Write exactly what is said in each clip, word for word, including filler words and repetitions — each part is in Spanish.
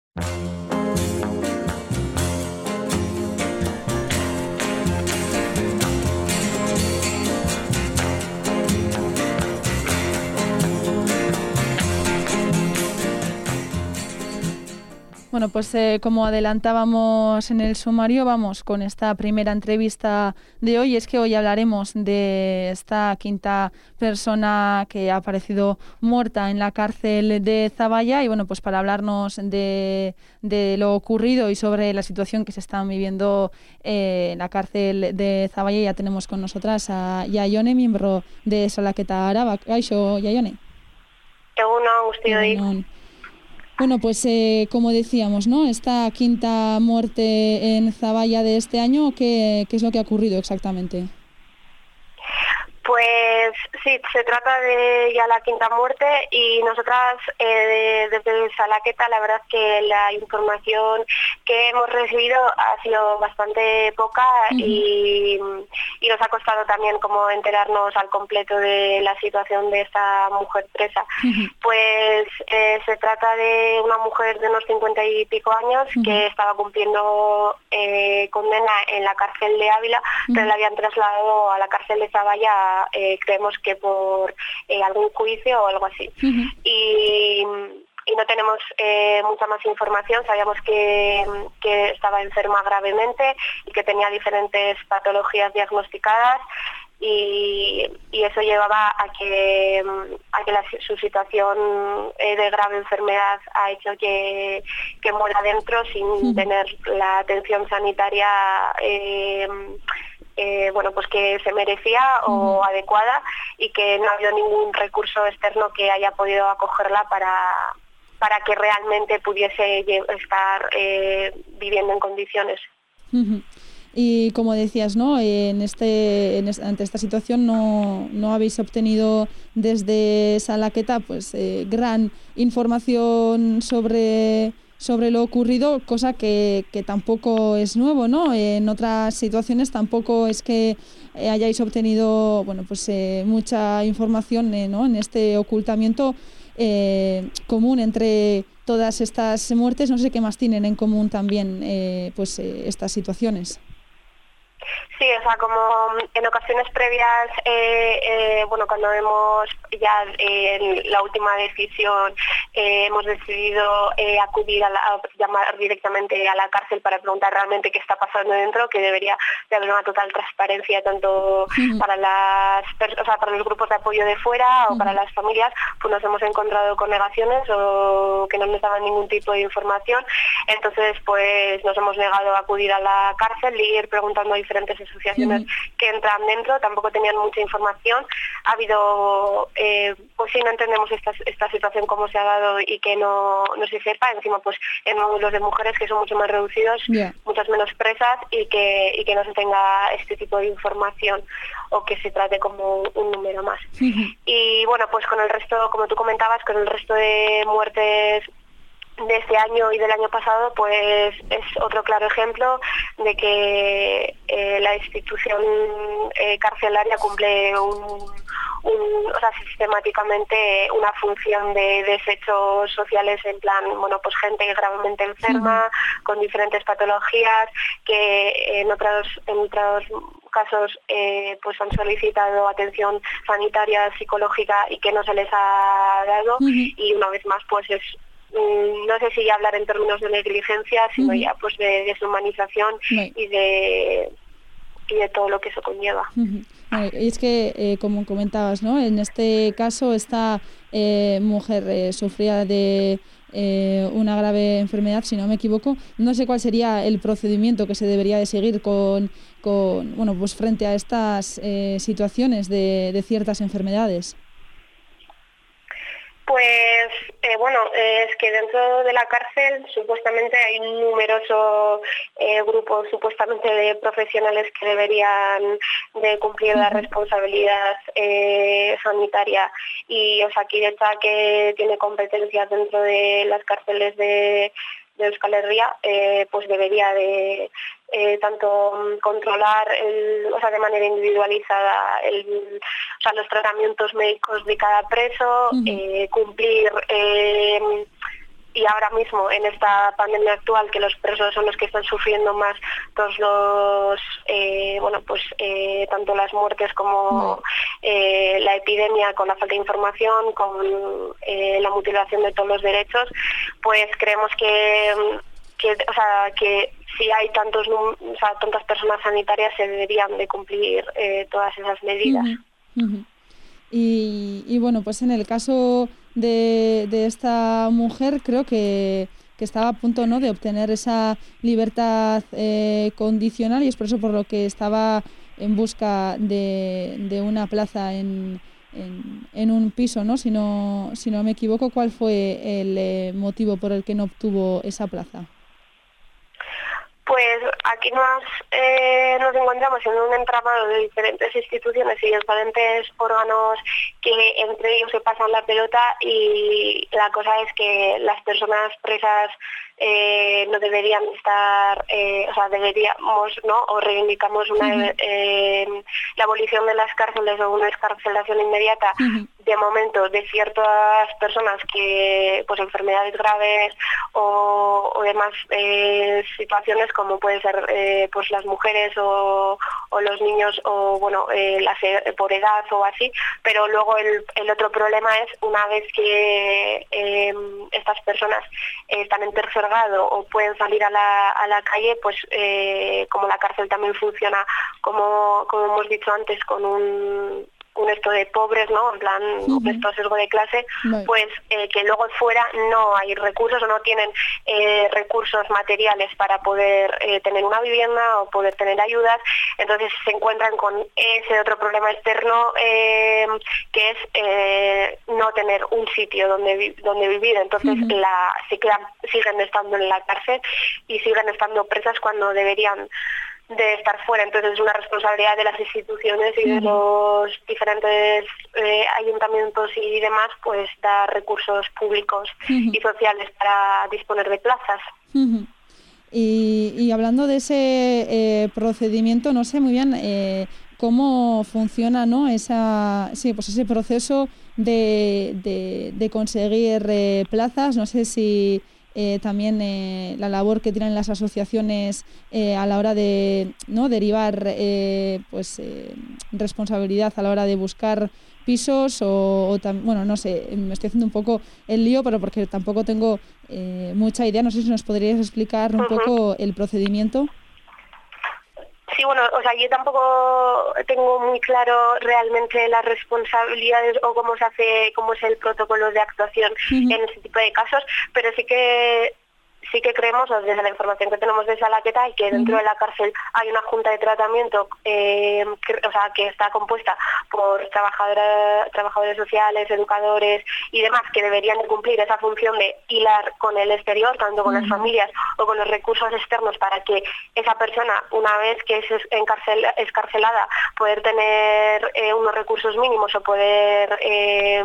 Bueno, pues eh, como adelantábamos en el sumario, vamos con esta primera entrevista de hoy. Es que hoy hablaremos de esta quinta persona que ha aparecido muerta en la cárcel de Zaballa. Y bueno, pues para hablarnos de, de lo ocurrido y sobre la situación que se está viviendo eh, en la cárcel de Zaballa, ya tenemos con nosotras a Yaione, miembro de Salaketa Araba. Kaixo, Yaione. Egunon, guztioi. Bueno, pues eh, como decíamos, ¿no? Esta quinta muerte en Zaballa de este año, ¿qué, qué es lo que ha ocurrido exactamente? Pues sí, se trata de ya la quinta muerte y nosotras eh, desde Salaqueta la verdad que la información que hemos recibido ha sido bastante poca uh-huh. y, y nos ha costado también como enterarnos al completo de la situación de esta mujer presa. Uh-huh. Pues eh, se trata de una mujer de unos cincuenta y pico años uh-huh. que estaba cumpliendo eh, condena en la cárcel de Ávila, uh-huh. pero la habían trasladado a la cárcel de Zaballa. Eh, creemos que por eh, algún juicio o algo así. Uh-huh. Y, y no tenemos eh, mucha más información. Sabíamos que, que estaba enferma gravemente y que tenía diferentes patologías diagnosticadas y, y eso llevaba a que, a que la, su situación eh, de grave enfermedad ha hecho que, que muera dentro sin uh-huh. tener la atención sanitaria eh, Eh, bueno, pues que se merecía o uh-huh. adecuada y que no ha habido ningún recurso externo que haya podido acogerla para, para que realmente pudiese estar eh, viviendo en condiciones. Uh-huh. Y como decías, ¿no? En este, en este, ante esta situación no, no habéis obtenido desde Salaqueta pues eh, gran información sobre... sobre lo ocurrido, cosa que, que tampoco es nuevo, ¿no? En otras situaciones tampoco es que hayáis obtenido, bueno, pues eh, mucha información, eh, ¿no? En este ocultamiento eh, común entre todas estas muertes. No sé qué más tienen en común también, eh, pues eh, estas situaciones. Sí, o sea, como en ocasiones previas, eh, eh, bueno, cuando hemos ya eh, en la última decisión eh, hemos decidido eh, acudir a, la, a llamar directamente a la cárcel para preguntar realmente qué está pasando dentro, que debería de haber una total transparencia tanto uh-huh. para las, o sea, para los grupos de apoyo de fuera o uh-huh. para las familias, pues nos hemos encontrado con negaciones o que no nos daban ningún tipo de información. Entonces, pues nos hemos negado a acudir a la cárcel y ir preguntando a diferentes asociaciones uh-huh. que entran dentro, tampoco tenían mucha información. Ha habido, eh, pues sí, no entendemos esta, esta situación cómo se ha dado y que no, no se sepa. Encima, pues en módulos de mujeres que son mucho más reducidos, yeah. muchas menos presas y que, y que no se tenga este tipo de información o que se trate como un número más. Uh-huh. Y bueno, pues con el resto, como tú comentabas, con el resto de muertes de este año y del año pasado, pues es otro claro ejemplo de que eh, la institución eh, carcelaria cumple un, un, o sea, sistemáticamente una función de desechos sociales en plan, bueno, pues gente gravemente enferma, uh-huh. con diferentes patologías, que en otros, en otros casos eh, pues han solicitado atención sanitaria, psicológica y que no se les ha dado, uh-huh. y una vez más pues es no sé si hablar en términos de negligencia, sino uh-huh. ya pues de deshumanización right. y de y de todo lo que eso conlleva. Uh-huh. Vale, y es que, eh, como comentabas, ¿no? En este caso esta eh, mujer eh, sufría de eh, una grave enfermedad, si no me equivoco. No sé cuál sería el procedimiento que se debería de seguir con, con bueno, pues frente a estas eh, situaciones de, de ciertas enfermedades. Pues eh, bueno, eh, es que dentro de la cárcel supuestamente hay un numeroso eh, grupo supuestamente de profesionales que deberían de cumplir la responsabilidad eh, sanitaria y Osakidetza, que tiene competencias dentro de las cárceles de, de Euskal Herria, eh, pues debería de Eh, tanto controlar el, o sea, de manera individualizada el, o sea, los tratamientos médicos de cada preso, uh-huh. eh, cumplir eh, y ahora mismo en esta pandemia actual, que los presos son los que están sufriendo más todos los, eh, bueno, pues eh, tanto las muertes como eh, la epidemia, con la falta de información, con eh, la mutilación de todos los derechos, pues creemos que, que o sea, que si hay tantos, o sea, tantas personas sanitarias, se deberían de cumplir eh, todas esas medidas. Uh-huh, uh-huh. Y, y bueno, pues en el caso de, de esta mujer, creo que, que estaba a punto, ¿no?, de obtener esa libertad eh, condicional, y es por eso por lo que estaba en busca de, de una plaza en, en, en un piso, ¿no? Si no, si no me equivoco. ¿Cuál fue el eh, motivo por el que no obtuvo esa plaza? Pues aquí nos, eh, nos encontramos en un entramado de diferentes instituciones y diferentes órganos que entre ellos se pasan la pelota, y la cosa es que las personas presas eh, no deberían estar, eh, o sea, deberíamos, ¿no?, o reivindicamos una, uh-huh. eh, la abolición de las cárceles o una excarcelación inmediata, uh-huh. de momento, de ciertas personas que, pues, enfermedades graves o, o demás eh, situaciones, como pueden ser eh, pues las mujeres o, o los niños, o bueno, eh, las, por edad o así. Pero luego el, el otro problema es, una vez que eh, estas personas eh, están en tercer grado o pueden salir a la, a la calle, pues eh, como la cárcel también funciona, como, como hemos dicho antes, con un un esto de pobres, ¿no?, en plan, uh-huh. esto sesgo de clase, right. pues eh, que luego fuera no hay recursos o no tienen eh, recursos materiales para poder eh, tener una vivienda o poder tener ayudas. Entonces se encuentran con ese otro problema externo, eh, que es eh, no tener un sitio donde vi- donde vivir. Entonces uh-huh. la se quedan, siguen estando en la cárcel y siguen estando presas cuando deberían de estar fuera. Entonces es una responsabilidad de las instituciones y de los diferentes eh, ayuntamientos y demás, pues dar recursos públicos uh-huh. y sociales para disponer de plazas. Uh-huh. Y, y hablando de ese eh, procedimiento, no sé muy bien eh, cómo funciona, ¿no?, esa, sí, pues ese proceso de, de, de conseguir eh, plazas. No sé si Eh, también eh, la labor que tienen las asociaciones eh, a la hora de, ¿no?, derivar eh, pues eh, responsabilidad a la hora de buscar pisos, o, o tam- bueno, no sé, me estoy haciendo un poco el lío, pero porque tampoco tengo eh, mucha idea. No sé si nos podrías explicar un uh-huh. poco el procedimiento. Sí, bueno, o sea, yo tampoco tengo muy claro realmente las responsabilidades o cómo se hace, cómo es el protocolo de actuación uh-huh. en este tipo de casos, pero sí que sí que creemos, desde la información que tenemos de Salaqueta, y que dentro uh-huh. de la cárcel hay una junta de tratamiento eh, que, o sea, que está compuesta por trabajadoras, trabajadores sociales, educadores y demás, que deberían de cumplir esa función de hilar con el exterior, tanto con uh-huh. las familias o con los recursos externos, para que esa persona, una vez que es encarcel, escarcelada, poder tener eh, unos recursos mínimos o poder eh,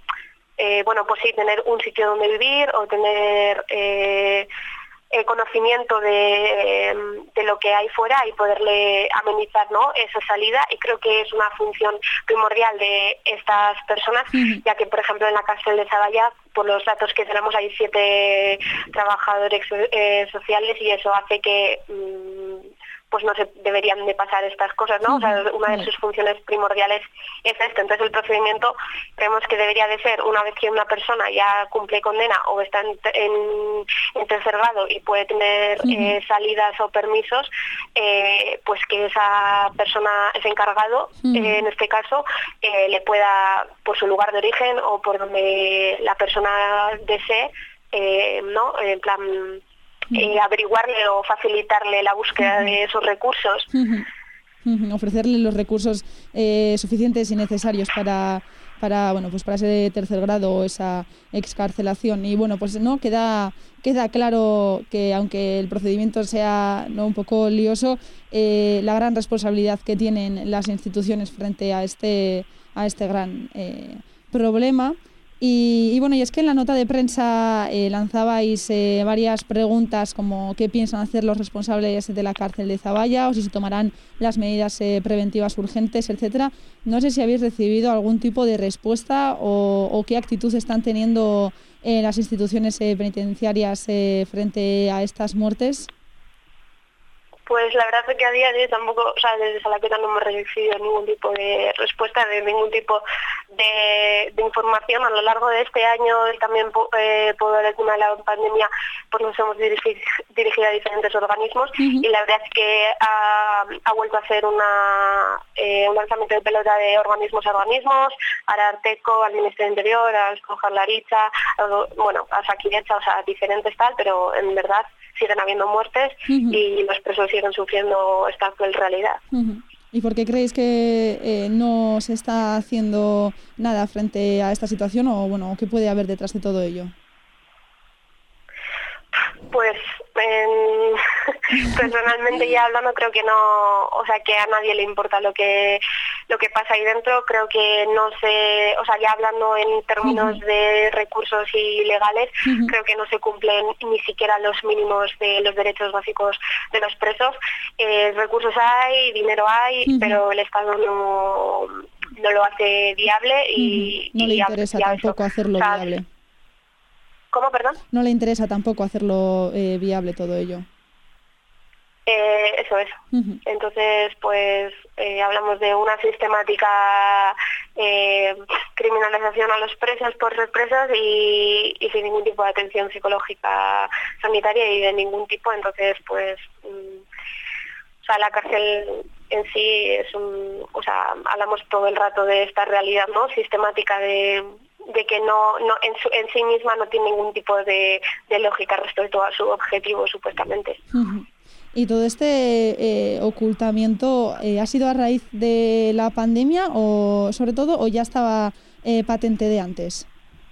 Eh, bueno, pues sí, tener un sitio donde vivir o tener eh, eh, conocimiento de, eh, de lo que hay fuera y poderle amenizar, ¿no?, esa salida. Y creo que es una función primordial de estas personas, uh-huh. ya que, por ejemplo, en la cárcel de Zavalla, por los datos que tenemos, hay siete trabajadores eh, sociales, y eso hace que mmm, pues no se deberían de pasar estas cosas, ¿no? O sea, una de sus funciones primordiales es esto. Entonces el procedimiento creemos que debería de ser, una vez que una persona ya cumple condena o está en, en, en tercer grado y puede tener uh-huh. eh, salidas o permisos, eh, pues que esa persona, ese encargado, uh-huh. eh, en este caso, eh, le pueda, por su lugar de origen o por donde la persona desee, eh, ¿no?, en plan, Eh, averiguarle o facilitarle la búsqueda uh-huh. de esos recursos. Uh-huh. Uh-huh. Ofrecerle los recursos eh, suficientes y necesarios para, para, bueno, pues para ese tercer grado o esa excarcelación. Y bueno, pues no queda queda claro que, aunque el procedimiento sea, ¿no?, un poco lioso, eh, la gran responsabilidad que tienen las instituciones frente a este a este gran eh, problema. Y, y bueno, y es que en la nota de prensa eh, lanzabais eh, varias preguntas, como qué piensan hacer los responsables de la cárcel de Zavalla, o si se tomarán las medidas eh, preventivas urgentes, etcétera. No sé si habéis recibido algún tipo de respuesta o, o qué actitud están teniendo eh, las instituciones eh, penitenciarias eh, frente a estas muertes? Pues la verdad es que a día de hoy tampoco, o sea, desde Salaqueta no hemos recibido ningún tipo de respuesta, de ningún tipo de, de información. A lo largo de este año y también eh, por el tema de la pandemia, pues nos hemos dirigido, dirigido a diferentes organismos uh-huh. y la verdad es que ha, ha vuelto a hacer una, eh, un lanzamiento de pelota de organismos a organismos, al Ararteko, al Ministerio del Interior, al Laritza, bueno, a Sakiretza, o sea, diferentes tal, pero en verdad siguen habiendo muertes uh-huh. y los presos siguen sufriendo esta cruel realidad. Uh-huh. ¿Y por qué creéis que eh, no se está haciendo nada frente a esta situación o bueno, qué puede haber detrás de todo ello? Pues eh, personalmente ya hablando creo que no, o sea que a nadie le importa lo que lo que pasa ahí dentro, creo que no se, o sea ya hablando en términos uh-huh. de recursos y legales, uh-huh. creo que no se cumplen ni siquiera los mínimos de los derechos básicos de los presos. Eh, recursos hay, dinero hay, uh-huh. pero el Estado no, no lo hace viable y uh-huh. no le y interesa ya tampoco eso. hacerlo o sea, viable. ¿Cómo, perdón? No le interesa tampoco hacerlo eh, viable todo ello. Eh, eso es. Uh-huh. Entonces, pues eh, hablamos de una sistemática eh, criminalización a los presos por ser presos y, y sin ningún tipo de atención psicológica sanitaria y de ningún tipo. Entonces, pues, mmm, o sea, la cárcel en sí es un, o sea, hablamos todo el rato de esta realidad, ¿no? Sistemática de de que no, no en, su, en sí misma no tiene ningún tipo de, de lógica respecto a su objetivo, supuestamente. Uh-huh. ¿Y todo este eh, ocultamiento eh, ha sido a raíz de la pandemia o sobre todo o ya estaba eh, patente de antes?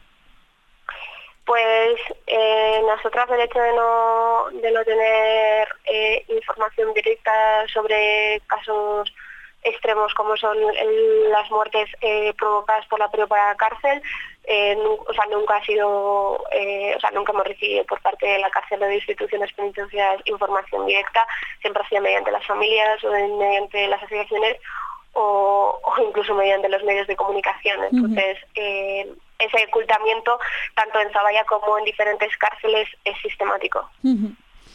Pues eh, nosotras el hecho de no, de no tener eh, información directa sobre casos extremos como son el, las muertes eh, provocadas por la propia cárcel, eh, nu, o sea, nunca ha sido, eh, o sea, nunca hemos recibido por parte de la cárcel o de instituciones penitenciarias información directa, siempre ha sido mediante las familias o de, mediante las asociaciones o, o incluso mediante los medios de comunicación. Entonces, uh-huh. eh, ese ocultamiento, tanto en Zaballa como en diferentes cárceles, es sistemático. Uh-huh.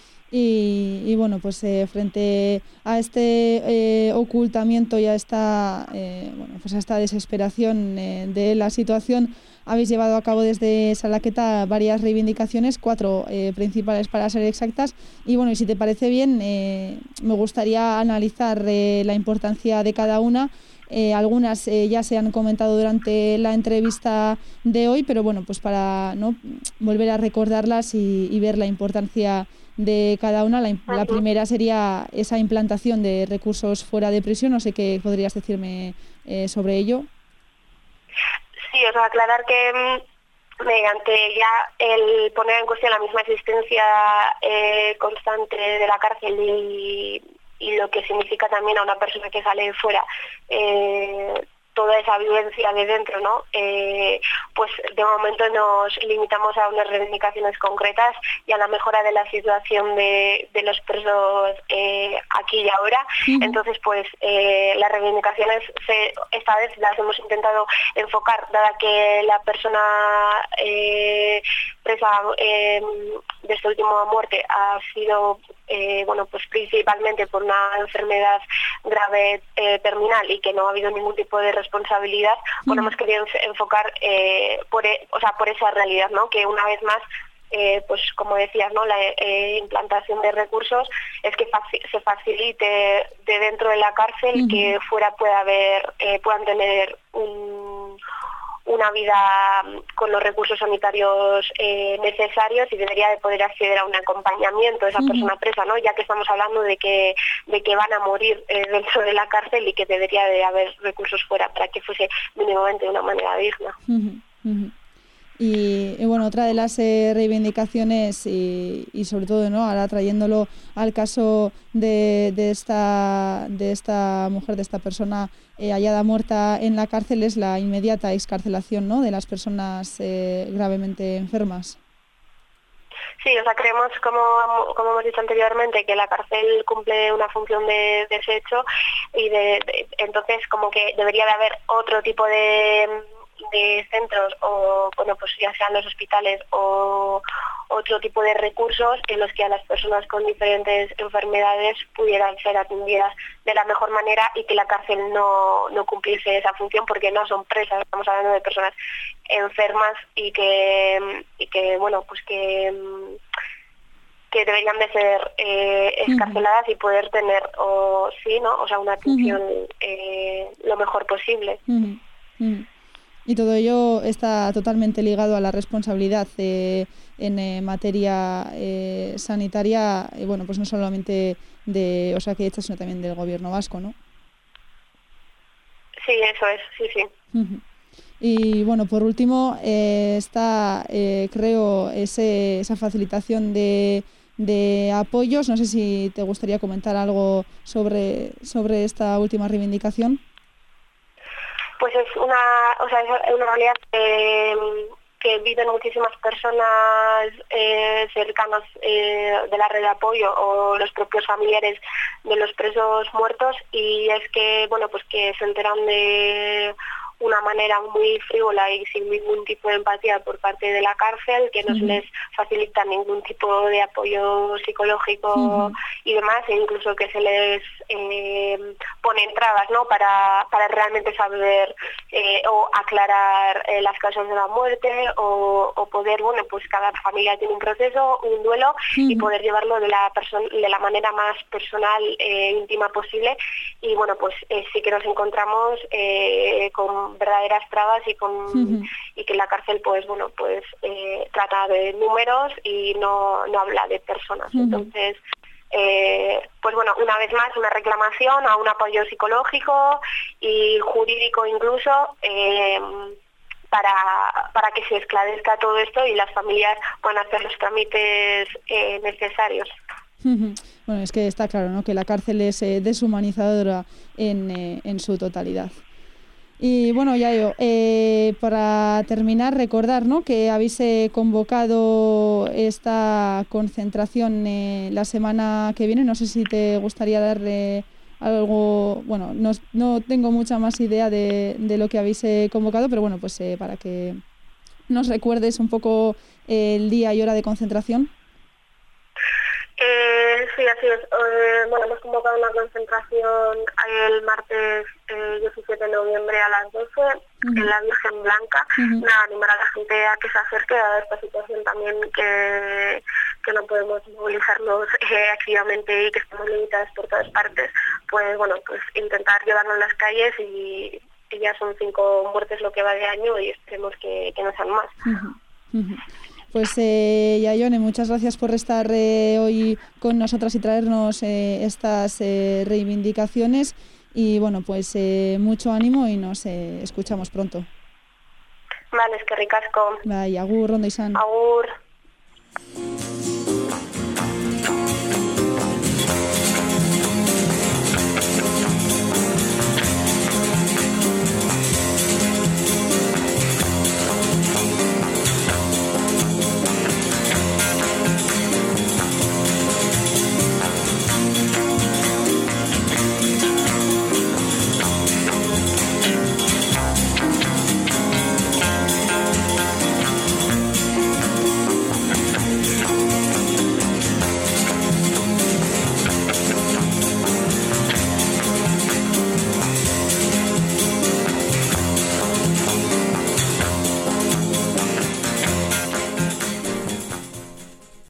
Y, y bueno, pues eh, frente a este eh, ocultamiento y a esta, eh, bueno, pues a esta desesperación eh, de la situación, habéis llevado a cabo desde Salaqueta varias reivindicaciones, cuatro eh, principales para ser exactas. Y bueno, y si te parece bien, eh, me gustaría analizar eh, la importancia de cada una. Eh, algunas eh, ya se han comentado durante la entrevista de hoy, pero bueno, pues para no volver a recordarlas y, y ver la importancia de cada una. La, la primera sería esa implantación de recursos fuera de prisión. No sé qué podrías decirme eh, sobre ello. Sí, o sea, aclarar que mediante ya el poner en cuestión la misma existencia eh, constante de la cárcel y, y lo que significa también a una persona que sale de fuera, eh, toda esa vivencia de dentro, ¿no? Eh, pues de momento nos limitamos a unas reivindicaciones concretas y a la mejora de la situación de, de los presos eh, aquí y ahora. Uh-huh. Entonces, pues eh, las reivindicaciones se, esta vez las hemos intentado enfocar, dada que la persona eh, presa eh, de esta última muerte ha sido eh, bueno, pues principalmente por una enfermedad grave eh, terminal y que no ha habido ningún tipo de responsabilidad, bueno, hemos querido enfocar eh, por, o sea, por esa realidad, ¿no? Que una vez más, eh, pues como decías, ¿no? La eh, implantación de recursos es que faci- se facilite de dentro de la cárcel uh-huh. que fuera pueda haber, eh, puedan tener un una vida con los recursos sanitarios eh, necesarios y debería de poder acceder a un acompañamiento de esa uh-huh. persona presa, ¿no? Ya que estamos hablando de que de que van a morir eh, dentro de la cárcel y que debería de haber recursos fuera para que fuese mínimamente de una manera digna. Uh-huh. Uh-huh. Y, y bueno, otra de las eh, reivindicaciones y, y sobre todo, ¿no? Ahora trayéndolo al caso de, de esta de esta mujer, de esta persona eh, hallada muerta en la cárcel, es la inmediata excarcelación, ¿no? De las personas eh, gravemente enfermas. Sí, o sea, creemos, como, como hemos dicho anteriormente, que la cárcel cumple una función de desecho y de, de, entonces como que debería de haber otro tipo de de centros o, bueno, pues ya sean los hospitales o otro tipo de recursos en los que a las personas con diferentes enfermedades pudieran ser atendidas de la mejor manera y que la cárcel no, no cumpliese esa función, porque no son presas, estamos hablando de personas enfermas y que, y que bueno, pues que, que deberían de ser eh, excarceladas uh-huh. y poder tener, o sí, ¿no? O sea, una atención uh-huh. eh, lo mejor posible. Uh-huh. Uh-huh. Y todo ello está totalmente ligado a la responsabilidad eh, en eh, materia eh, sanitaria, eh, bueno, pues no solamente de Osakidetza, sino también del gobierno vasco, ¿no? Sí, eso es, sí, sí. Uh-huh. Y bueno, por último, eh, está, eh, creo, ese, esa facilitación de, de apoyos. No sé si te gustaría comentar algo sobre, sobre esta última reivindicación. Pues es una, o sea, es una realidad que, que viven muchísimas personas eh, cercanas eh, de la red de apoyo o los propios familiares de los presos muertos, y es que, bueno, pues que se enteran de una manera muy frívola y sin ningún tipo de empatía por parte de la cárcel, que no se les facilita ningún tipo de apoyo psicológico uh-huh. y demás, e incluso que se les eh, ponen trabas, ¿no? para, para realmente saber eh, o aclarar eh, las causas de la muerte o, o poder, bueno, pues cada familia tiene un proceso, un duelo uh-huh. y poder llevarlo de la person- de la manera más personal e íntima posible. Y bueno, pues eh, sí que nos encontramos eh, con verdaderas trabas y con uh-huh. y que la cárcel pues bueno pues eh, trata de números y no, no habla de personas. Uh-huh. Entonces eh, pues bueno, una vez más una reclamación a un apoyo psicológico y jurídico incluso eh, para, para que se esclarezca todo esto y las familias puedan hacer los trámites eh, necesarios. Uh-huh. Bueno, es que está claro, ¿no?, que la cárcel es eh, deshumanizadora en, eh, en su totalidad. Y bueno, Yayo, eh, para terminar, recordar, ¿no?, que habéis eh, convocado esta concentración eh, la semana que viene. No sé si te gustaría darle algo, bueno, no, no tengo mucha más idea de, de lo que habéis eh, convocado, pero bueno, pues eh, para que nos recuerdes un poco eh, el día y hora de concentración. Eh, sí, así es. Eh, bueno, hemos convocado una concentración el martes eh, diecisiete de noviembre a las doce uh-huh. en la Virgen Blanca. Uh-huh. Nada, animar a la gente a que se acerque a esta situación también, que, que no podemos movilizarnos eh, activamente y que estamos limitados por todas partes. Pues bueno, pues intentar llevarnos a las calles y, y ya son cinco muertes lo que va de año y esperemos que, que no sean más. Uh-huh. Uh-huh. Pues eh, Yayone, muchas gracias por estar eh, hoy con nosotras y traernos eh, estas eh, reivindicaciones y bueno, pues eh, mucho ánimo y nos eh, escuchamos pronto. Vale, es que ricasco. Bai, agur, ondo izan. Agur.